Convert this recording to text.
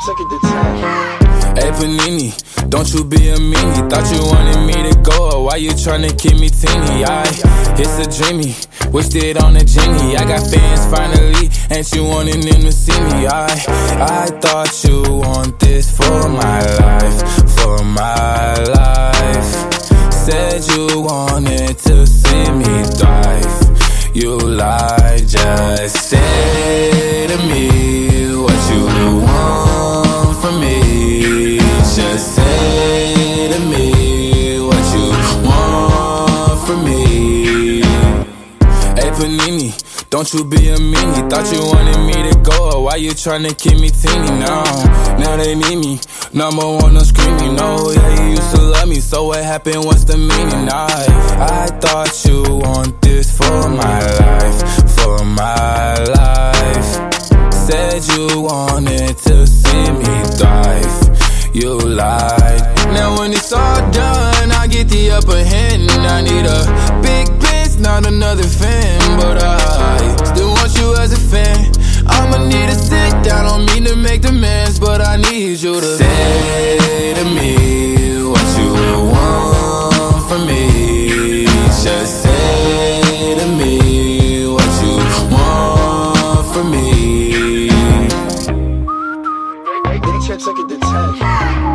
Take it to 10. Hey Panini, don't you be a meanie. Thought you wanted me to go, or why you tryna keep me teeny? It's a dreamy, wished it on a genie. I got fans finally, ain't you wanting them to see me? I thought you want this for my life, for my life. Said you wanted to see me thrive. You lied, just say to me what you want from me. Just say to me what you want from me. Hey Panini, don't you be a meanie. Thought you wanted me to go, or why you tryna keep me teeny? Now they need me. Number one, I'm screaming. No, yeah, you used to love me, so what happened? What's the meaning? I thought you want this for my life, for my life. Said you wanted to see me thrive. You lied. Now when it's all done, I get the upper hand. I need a big bitch, not another fan, but I still want you as a fan. I'ma need to sit down, don't mean to make demands, but I need you to say to me what you want from me. Just say to me what you want from me. Take it to 10.